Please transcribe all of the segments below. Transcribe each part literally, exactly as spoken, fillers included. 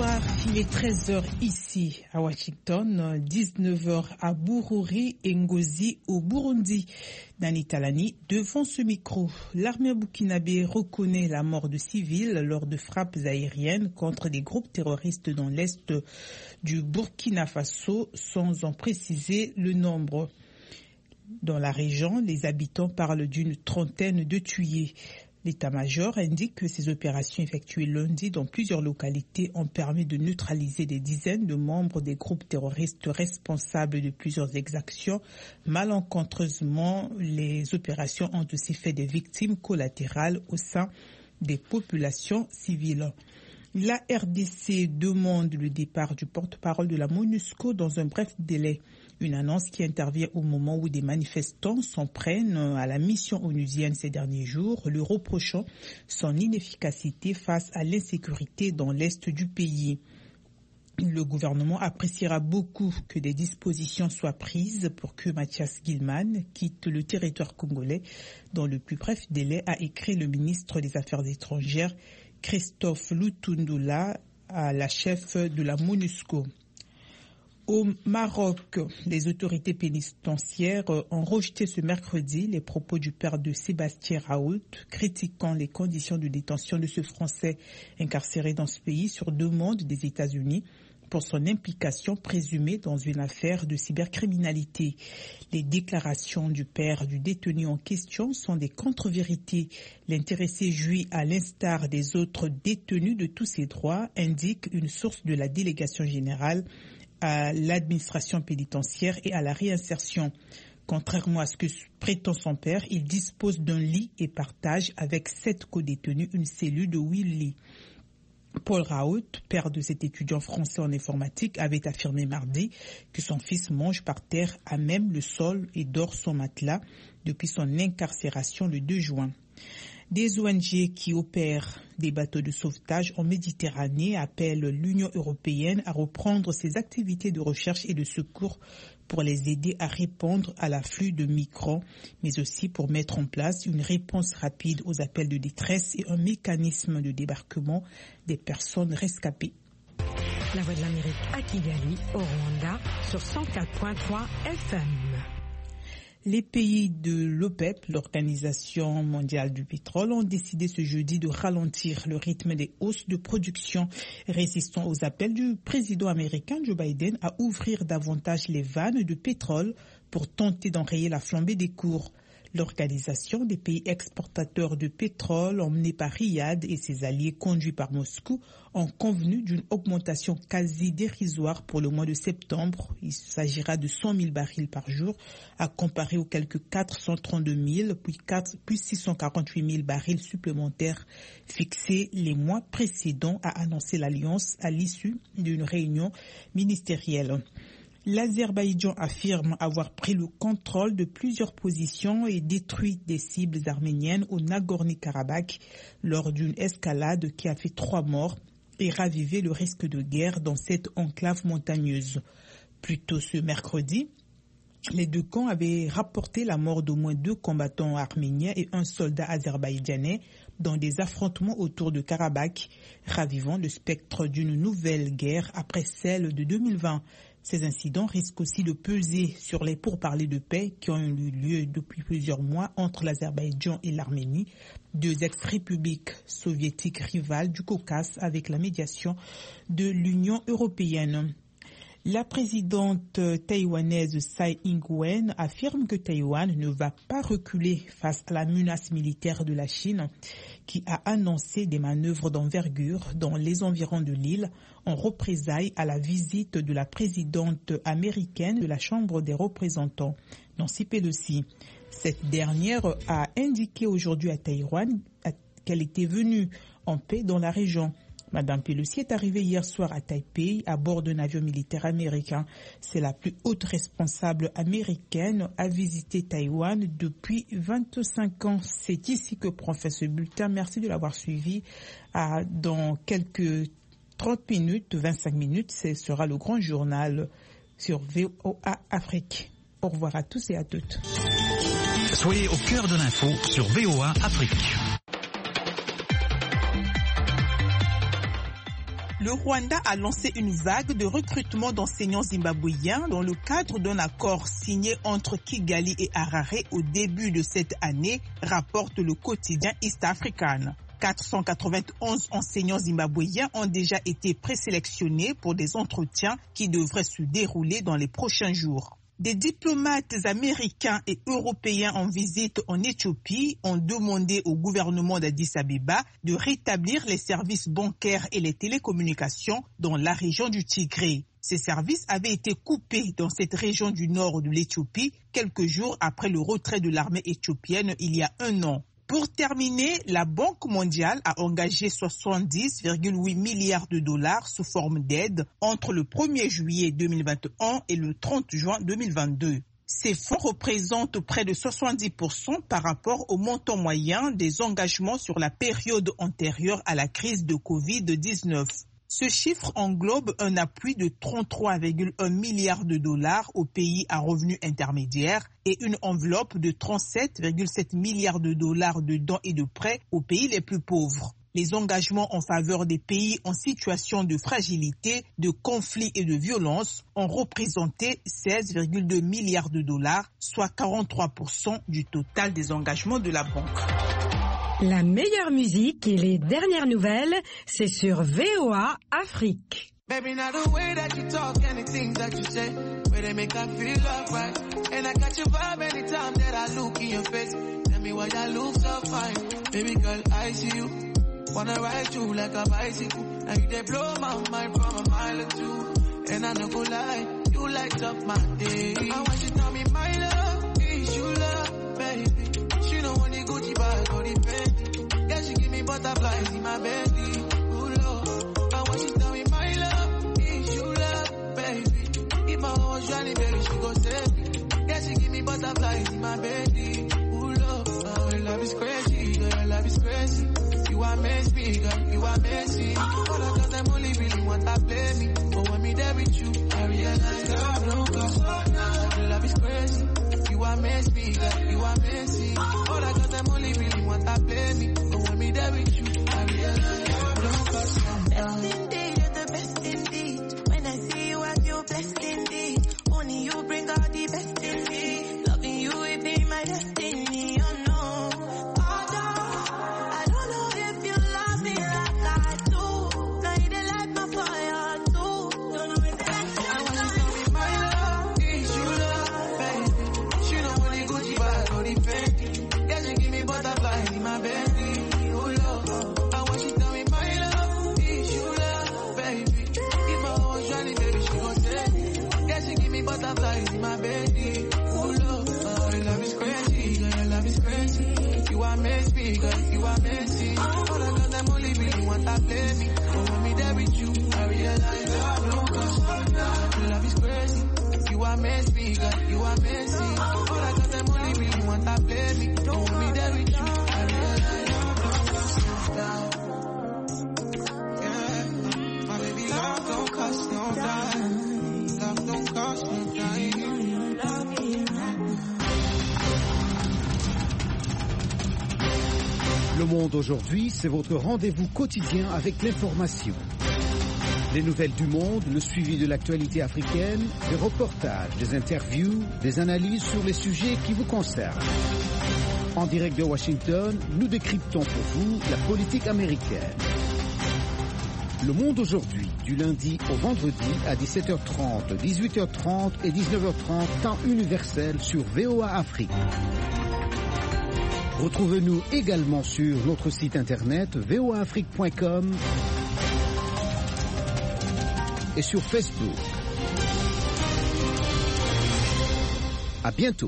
Bonsoir, il est treize heures ici à Washington, dix-neuf heures à Bururi et Ngozi au Burundi. Dani Talani, devant ce micro, l'armée burkinabé reconnaît la mort de civils lors de frappes aériennes contre des groupes terroristes dans l'est du Burkina Faso, sans en préciser le nombre. Dans la région, les habitants parlent d'une trentaine de tués. L'état-major indique que ces opérations effectuées lundi dans plusieurs localités ont permis de neutraliser des dizaines de membres des groupes terroristes responsables de plusieurs exactions. Malencontreusement, les opérations ont aussi fait des victimes collatérales au sein des populations civiles. La R D C demande le départ du porte-parole de la MONUSCO dans un bref délai. Une annonce qui intervient au moment où des manifestants s'en prennent à la mission onusienne ces derniers jours, le reprochant son inefficacité face à l'insécurité dans l'est du pays. Le gouvernement appréciera beaucoup que des dispositions soient prises pour que Mathias Gilman quitte le territoire congolais dans le plus bref délai, a écrit le ministre des Affaires étrangères Christophe Lutundula à la chef de la MONUSCO. Au Maroc, les autorités pénitentiaires ont rejeté ce mercredi les propos du père de Sébastien Raoult, critiquant les conditions de détention de ce Français incarcéré dans ce pays sur demande des États-Unis pour son implication présumée dans une affaire de cybercriminalité. Les déclarations du père du détenu en question sont des contre-vérités. L'intéressé jouit, à l'instar des autres détenus de tous ses droits, indique une source de la délégation générale à l'administration pénitentiaire et à la réinsertion. Contrairement à ce que prétend son père, il dispose d'un lit et partage avec sept co-détenus une cellule de huit lits. Paul Raoult, père de cet étudiant français en informatique, avait affirmé mardi que son fils mange par terre à même le sol et dort son matelas depuis son incarcération le deux juin. Des O N G qui opèrent des bateaux de sauvetage en Méditerranée appellent l'Union européenne à reprendre ses activités de recherche et de secours pour les aider à répondre à l'afflux de migrants, mais aussi pour mettre en place une réponse rapide aux appels de détresse et un mécanisme de débarquement des personnes rescapées. La Voix de l'Amérique à Kigali, au Rwanda, sur cent quatre virgule trois F M. Les pays de l'OPEP, l'Organisation mondiale du pétrole, ont décidé ce jeudi de ralentir le rythme des hausses de production, résistant aux appels du président américain Joe Biden à ouvrir davantage les vannes de pétrole pour tenter d'enrayer la flambée des cours. L'Organisation des pays exportateurs de pétrole, emmenée par Riyad et ses alliés conduits par Moscou, ont convenu d'une augmentation quasi dérisoire pour le mois de septembre. Il s'agira de cent mille barils par jour, à comparer aux quelques quatre cent trente-deux mille, puis, puis six cent quarante-huit mille barils supplémentaires fixés les mois précédents, a annoncé l'Alliance à l'issue d'une réunion ministérielle. L'Azerbaïdjan affirme avoir pris le contrôle de plusieurs positions et détruit des cibles arméniennes au Nagorno-Karabakh lors d'une escalade qui a fait trois morts et ravivé le risque de guerre dans cette enclave montagneuse. Plus tôt ce mercredi, les deux camps avaient rapporté la mort d'au moins deux combattants arméniens et un soldat azerbaïdjanais dans des affrontements autour de Karabakh, ravivant le spectre d'une nouvelle guerre après celle de deux mille vingt. Ces incidents risquent aussi de peser sur les pourparlers de paix qui ont eu lieu depuis plusieurs mois entre l'Azerbaïdjan et l'Arménie, deux ex-républiques soviétiques rivales du Caucase, avec la médiation de l'Union européenne. La présidente taïwanaise Tsai Ing-wen affirme que Taïwan ne va pas reculer face à la menace militaire de la Chine, qui a annoncé des manœuvres d'envergure dans les environs de l'île en représailles à la visite de la présidente américaine de la Chambre des représentants, Nancy Pelosi. Cette dernière a indiqué aujourd'hui à Taïwan qu'elle était venue en paix dans la région. Madame Pelosi est arrivée hier soir à Taipei à bord d'un avion militaire américain. C'est la plus haute responsable américaine à visiter Taïwan depuis vingt-cinq ans. C'est ici que prend fin ce bulletin. Merci de l'avoir suivi. À, dans quelques trente minutes, vingt-cinq minutes, ce sera le grand journal sur V O A Afrique. Au revoir à tous et à toutes. Soyez au cœur de l'info sur V O A Afrique. le Rwanda a lancé une vague de recrutement d'enseignants zimbabwéens dans le cadre d'un accord signé entre Kigali et Harare au début de cette année, rapporte le quotidien East African. quatre cent quatre-vingt-onze enseignants zimbabwéens ont déjà été présélectionnés pour des entretiens qui devraient se dérouler dans les prochains jours. Des diplomates américains et européens en visite en Éthiopie ont demandé au gouvernement d'Addis Abeba de rétablir les services bancaires et les télécommunications dans la région du Tigré. Ces services avaient été coupés dans cette région du nord de l'Éthiopie quelques jours après le retrait de l'armée éthiopienne il y a un an. Pour terminer, la Banque mondiale a engagé soixante-dix virgule huit milliards de dollars sous forme d'aide entre le premier juillet deux mille vingt et un et le trente juin deux mille vingt-deux. Ces fonds représentent près de soixante-dix pour cent par rapport au montant moyen des engagements sur la période antérieure à la crise de covid dix-neuf. Ce chiffre englobe un appui de trente-trois virgule un milliards de dollars aux pays à revenus intermédiaires et une enveloppe de trente-sept virgule sept milliards de dollars de dons et de prêts aux pays les plus pauvres. Les engagements en faveur des pays en situation de fragilité, de conflit et de violence ont représenté seize virgule deux milliards de dollars, soit quarante-trois pour cent du total des engagements de la banque. La meilleure musique et les dernières nouvelles, c'est sur V O A Afrique. Baby, now the way that you talk and the things that you say, where they make I feel love right. And I got your vibe anytime that I look in your face. Tell me why I look so fine. Baby girl, I see you. Wanna ride you like a bicycle. Now you they blow my mind from a mile or two. And I no go lie, you light up my day. I want you to tell me my love is you love, baby. She don't want the Gucci bag or the Fendi. Yeah, she give me butterflies in my belly. Ooh, Lord. I want you to tell me my love is you love, baby. If my heart was drowning, baby, she go save me. Yeah, she give me butterflies in my belly. Ooh, Lord. Oh, your love is crazy, girl, your love is crazy. You amaze me, girl, you amaze me. All the girls, them only really want to play me. But when me there with you, I realize love don't cost. Your love is crazy. You amaze me, girl, you amaze me. All the girls, them only really want to play me. But when me there with you, I realize love don't cost. Best indeed, you're the best indeed. When I see you, I feel blessed indeed. Only you bring out the best in me. Loving you, it be my destiny, oh no. Butterflies in my belly. Oh Lord, oh, your love is crazy, girl, your love is crazy. You amaze me, girl, you amaze me. All the girls, them only really want to play me. But when me there with you, I realize love don't cost. Your love is crazy. You amaze me, girl, you amaze me. All the girls, them only really want to play me. But when me there with you, I realize love don't cost. Yeah, my baby, love don't cost no dime. Love don't cost no dime. Le Monde aujourd'hui, c'est votre rendez-vous quotidien avec l'information. Les nouvelles du monde, le suivi de l'actualité africaine, des reportages, des interviews, des analyses sur les sujets qui vous concernent. En direct de Washington, nous décryptons pour vous la politique américaine. Le Monde aujourd'hui, du lundi au vendredi à dix-sept heures trente, dix-huit heures trente et dix-neuf heures trente, temps universel sur V O A Afrique. Retrouvez-nous également sur notre site internet v o a afrique point com et sur Facebook. À bientôt.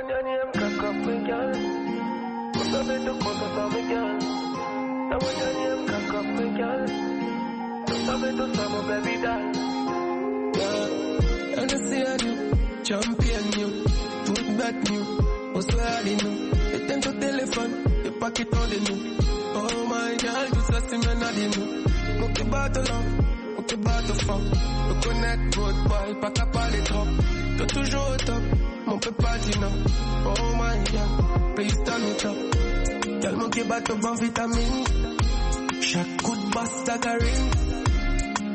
Champion you, put back you, what's where you? You tend to telephone, you pack it on the new. Oh my God, you trust me, man, I didn't know. Book the battle up, book the battle fuck. Le connect, road boy, pack up all les drops. T'es toujours au top, mon peut pas dire non. Oh my God, please turn it up. Tell me que bateau bon vitamine. Chaque coup de basse, t'as ring.